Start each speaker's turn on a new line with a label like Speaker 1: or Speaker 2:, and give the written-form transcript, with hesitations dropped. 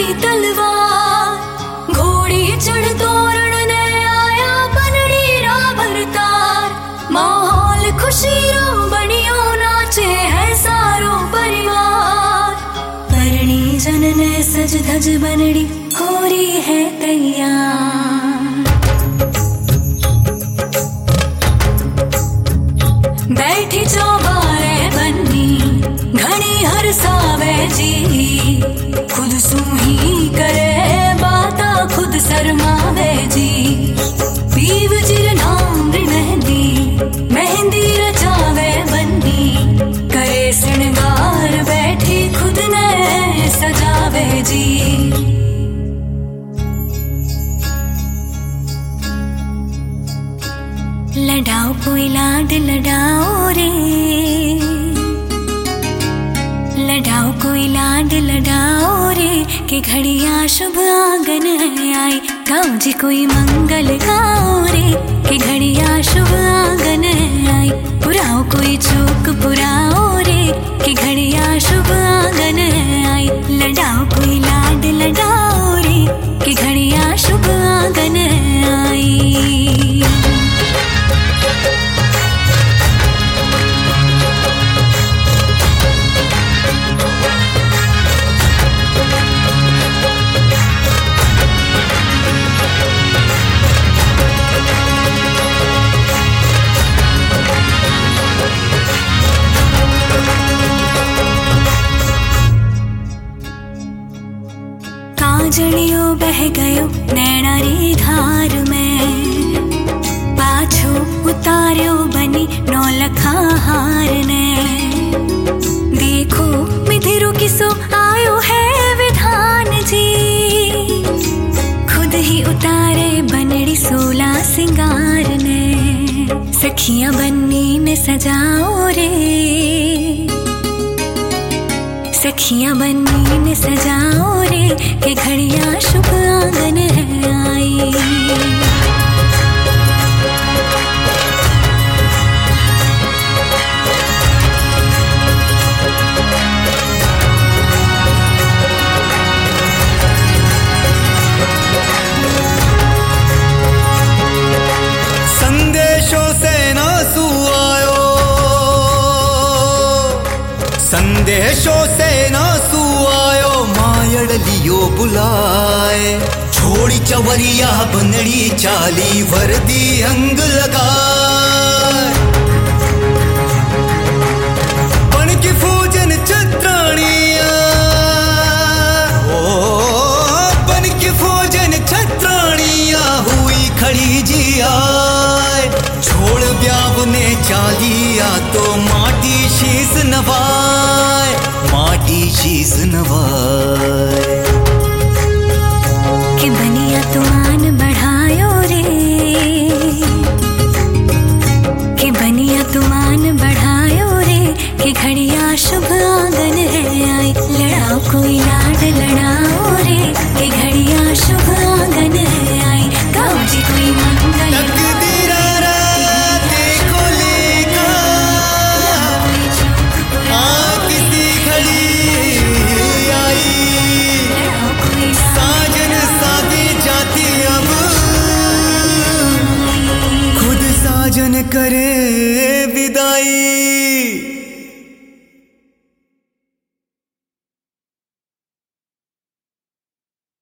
Speaker 1: तलवार। घोड़ी चढ़ तोरण ने आया बनड़ी रा भरतार। माहौल खुशियों बनियो नाचे है सारो परिवार। परणी जन ने सज धज बनड़ी हो रही है तैयार। बैठी चौबारे बन्नी घनी हरसावे जी। खुद सूही करे बाता खुद शर्मावे जी। पीव चिर नांगरी मेहंदी मेहंदी रचावे बन्नी। करे श्रृंगार बैठी खुद ने सजावे जी। लडाओ कोई लाड लडाओ रे। लडाओ कोई लाड लडाओ रे कि घड़िया शुभ आंगन है आई। गाँव जी कोई मंगल गाओ रे कि घड़िया शुभ आंगन है आई। पुराओ कोई चौक पुराओ रे कि घड़िया शुभ आंगन है आई। लडाओ कोई लाड लडाओ रे कि घड़िया शुभ आंगन है आई। काजलियो बह गयो नैना री धार में। पाछो उतार्यो बनी नौलखा हार ने। देखो मिथिरो किसो आयो है विधान जी। खुद ही उतारे बनड़ी सोला सिंगार ने। सखियां बन्नी ने सजाओ रे। सखियां बन्नी ने सजाओ रे कि घड़िया शुभ आंगन है आई।
Speaker 2: संदेशों से ना सुआयो। संदेशों से ना सुआयो मायड़ लियो बुलाए। छोड़ी चवरिया बनड़ी चाली वर्दी अंग लगाए। बन की फूजन छत्राणिया ओ बन की फूजन छत्राणिया हुई खड़ी जी आए। छोड़ ब्याव ने चालिया तो माटी शीस नवाए। माटी शीस नवाए।
Speaker 1: कि बनिया तुमान बढ़ायो रे। कि बनिया तुमान बढ़ायो रे कि घड़िया शुभ आंगन है आई। लड़ाओ कोई लाड लड़ाओ रे कि घड़िया शुभ आंगन है आई। गाँव जी कोई मंगल
Speaker 2: करे विदाई।